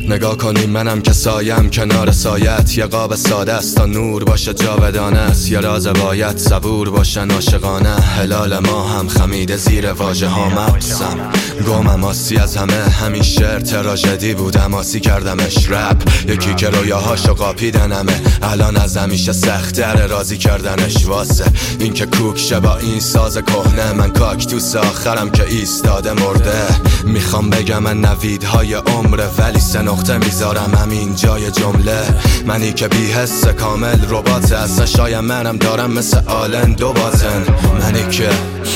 نگاه کنیم منم که سایم کنار سایت، یه قاب ساده است تا نور باشه جاودانه است، یه راز باید صبور باشن عاشقانه. هلال ما هم خمیده زیر واژه ها مبسم، گمم آسی از همه، همین شعر تراژدی بود اماسی کردمش رپ. یکی که رویاهاشو قاپیدنمه، الان از همیشه سخت‌تر راضی کردنش. واسه این که کوک شه با این ساز کهنه، من کاکتوس آخرم که ایستاده مرده. میخوام بگم من نویدهای عمره، ولی 3 نقطه میذارم همین جای جمله. منی که بی حس کامل ربات از شایم منم دارم مثل آلن دو باتن. منی که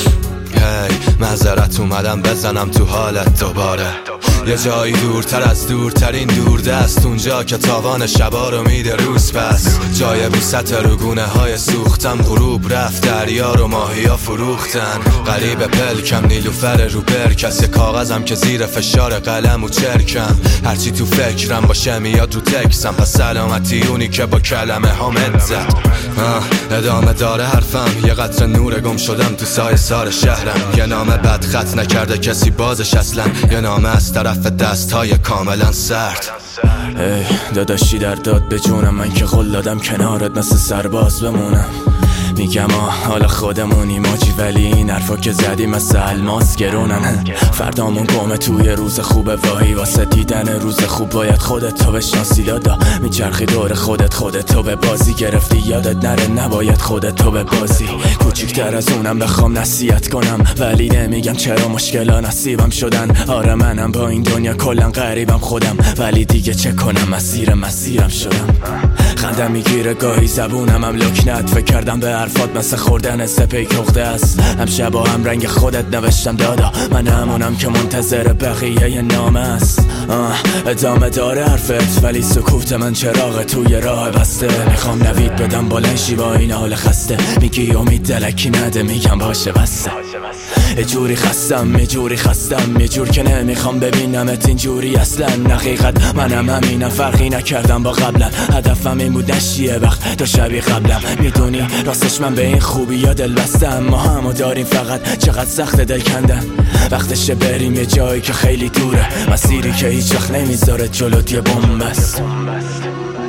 معذرت اومدم بزنم تو حالت دوباره، یه جایی دورتر از دورترین دوردست، اونجا که تاوان شبا رو میده روز پس. جای بوست روگونه های سوختم، غروب رفت دریا رو ماهیا فروختن. غریب پلکم نیلوفر رو برکس، یه کاغذم که زیر فشار قلم و چرکم. هرچی تو فکرم باشه میاد رو تکسم، پس سلامتی اونی که با کلمه ها مزد. ادامه داره حرفم، یه قطره نور گم شدم تو سایه سار شهرم. یه نامه بد خط نکرده کسی بازش اصلا، یه نامه از طرف دستهای کاملا سرد. داداشی در داد به جونم، من که قول دادم کنارت مثل سرباز بمونم. میگم حالا خودمونی ماجی، ولی این حرفا که زدی مثل الماس گرونن. فردامون گمه توی روز خوبه، واهی واسه دیدن روز خوب باید خودتو بشناسی. دادا میچرخی دور خودتو به بازی گرفتی، یادت نره نباید خودتو به بازی. کوچیکتر از اونم بخوام نصیحت کنم، ولی نمیگم چرا مشکلا نصیبم شدن. آره منم با این دنیا کلا غریبم خودم، ولی دیگه چه کنم مسیرم شدم. خندم میگیره گاهی زبونم هم لکنت، فکر کردم به حرفات مثل خوردن سپی کخته است. هم شب و هم رنگ خودت نوشتم دادا، من همونم که منتظر بقیه ی نامه است. ادامه داره حرفت، ولی سکوت من چراغ توی راه بسته. میخوام نوید بدم بلنشی با این حال خسته، میگی امید دلکی نده، میگم باشه بسته. یه جوری خستم یه جور که نمیخوام ببینمت اینجوری اصلا. حقیقت منم همینم، فرقی نکردم با قبلا. هدفم این بود نشیه وقت تا شبیه قبلم. میدونی راستش من به این خوبی یا دل بستم، ما همو داریم فقط چقدر سخت دل کندن. وقتشه بریم یه جایی که خیلی دوره، مسیری که هیچ وقت نمیذاره جلوت یه بمب است.